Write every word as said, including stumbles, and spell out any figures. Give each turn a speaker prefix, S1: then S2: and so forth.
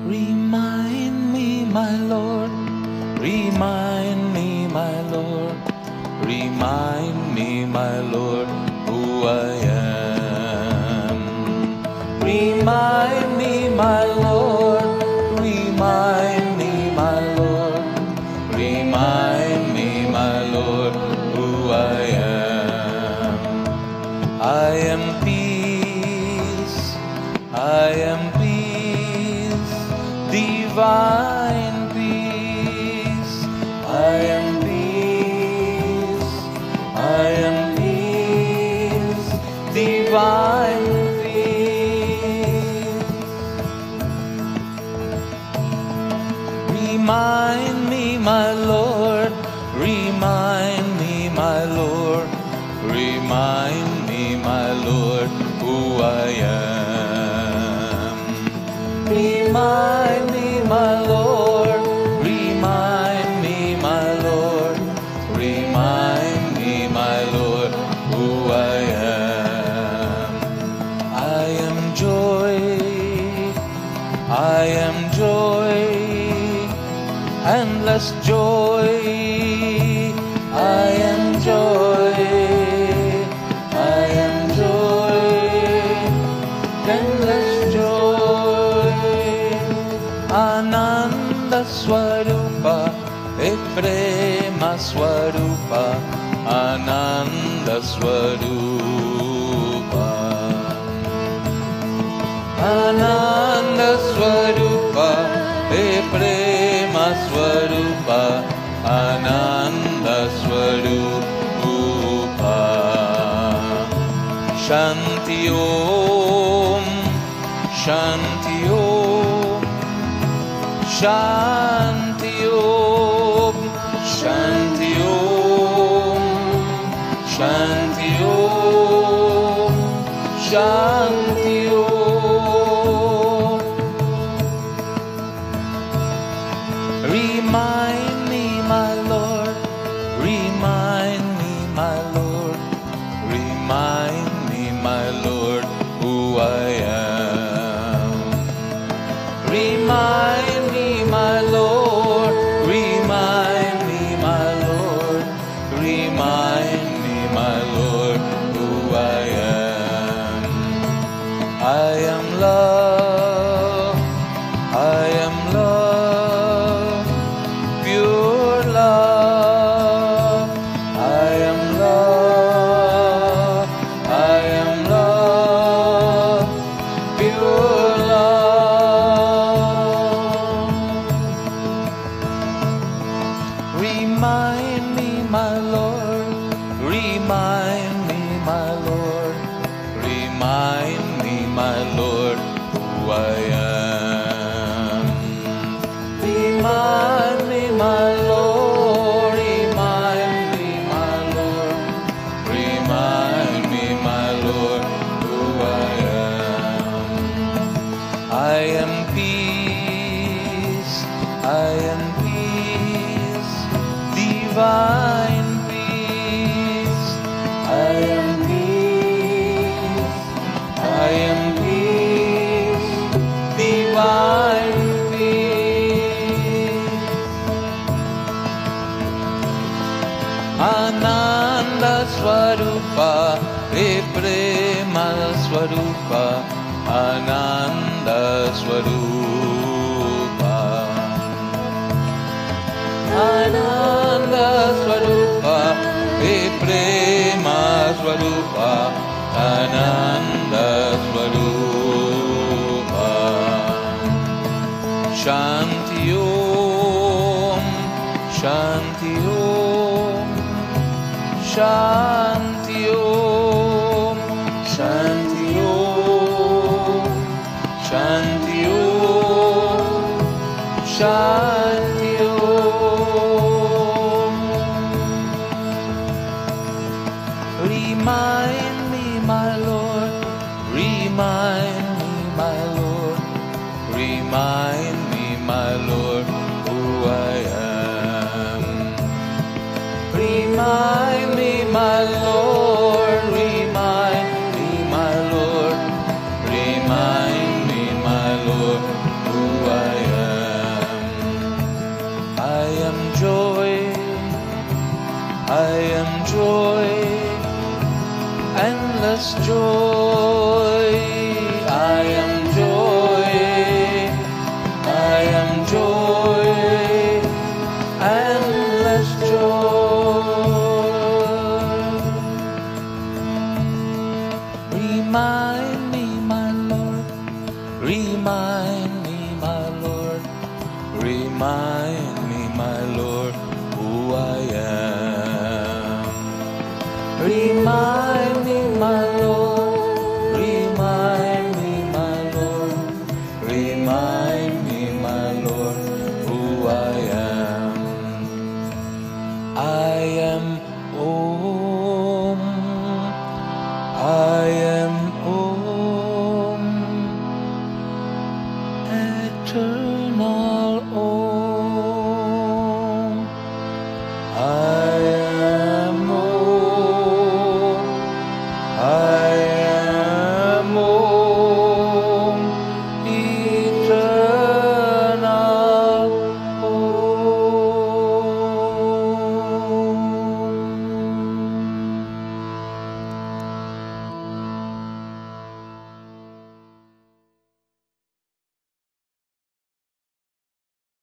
S1: Remind me, my Lord, remind me, my Lord, remind me, my Lord, who I am. Remind me, my Lord, remind me, my Lord, remind me, my Lord, who I am. I am peace, I am peace, divine peace. I am peace, I am peace, divine peace. Remind me, my Lord, remind me, my Lord, remind me, my Lord, who I am. Remind me, my Lord, remind me, my Lord, remind me, my Lord, who I am. I am joy, I am joy, endless joy. I am joy, I am joy, endless joy. Ananda Swarupa, Prema Swarupa, Ananda Swarupa. Ananda Swarupa, Prema Swarupa, Ananda Swarupa. Shanti Om, Shanti Om, Shanti Om, Shanti Om, Shanti Om, Shanti Om. Remind me, my Lord, remind me, my Lord, remind me, my Lord, who I am. Remind me, my Lord, remind me, my Lord, remind me, my Lord, who I am. I am love, I am love, pure love. I am love, I am love, pure love. Remind me, my Lord, remind me, my Lord, remind me, my Lord, who I am. Remind me, my Lord, remind me, my Lord, remind me, my Lord, who I am. I am peace, I am peace, divine peace. I am peace, I am peace, divine peace. Ananda Swarupa, Prema Swarupa, Ananda Swarupa. Ananda Swarupa, Prema Swarupa, Ananda Swarupa. Shanti Om, Shanti Om, Shanti Om, Shanti Om, Shanti Om, Shanti Om. Remind me, my Lord, remind me, my Lord, remind me, my Lord, who I am. Remind me, my Lord, remind me, my Lord, remind me, my Lord, who I am. remind me, my Lord, remind